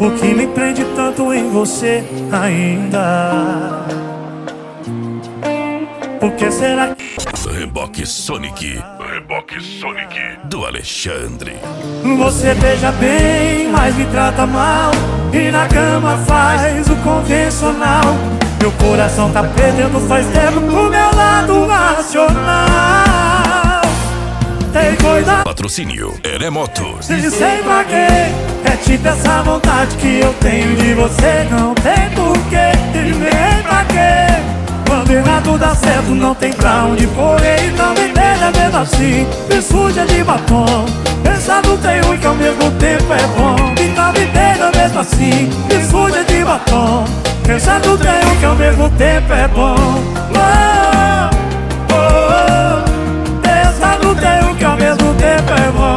O que me prende tanto em você ainda? Por que será que Reboque Sonic do Alexandre. você beija bem, mas me trata mal, e na cama faz o convencional? Meu coração tá perdendo faz tempo pro meu lado racional. Tem coisa, Patrocínio Eremotos. sei pra quê. É tipo essa vontade que eu tenho de você. Não tem porquê, e nem pra quê. Quando errado dá certo, não tem pra onde correr. E não me deixa mesmo assim, me suja de batom. Pensando tem ruim que ao mesmo tempo é bom. E não me deixa mesmo assim, me suja de batom. Pensando tem ruim que ao mesmo tempo é bom. Oh, oh, oh. Pensando tem ruim que ao mesmo tempo é bom.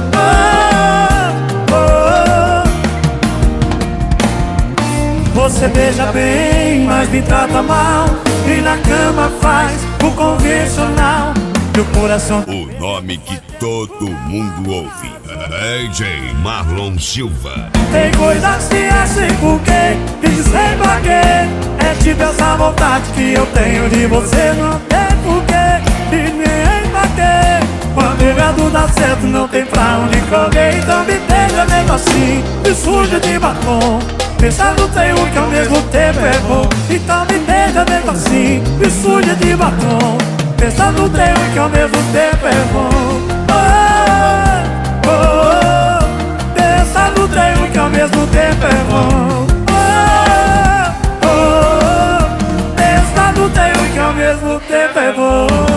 Você beija bem, mas me trata mal, e na cama faz o convencional. Meu coração... O nome que todo mundo ouve, DJ Marlon Silva. Tem coisas que é sem porquê, e sei pra quê. É tipo essa vontade que eu tenho de você. Não tem porquê, e nem pra quê. Quando errado dá certo, não tem pra onde correr. Então me beija mesmo assim, me suja de batom. Pensando tem um que ao mesmo tempo é bom. Então me beija mesmo assim, me suja de batom. Pensando tem um que ao mesmo tempo é bom. Oh, oh, oh. Pensando tem um que ao mesmo tempo é bom. Oh, oh, oh. Pensando tem um que ao mesmo tempo é bom.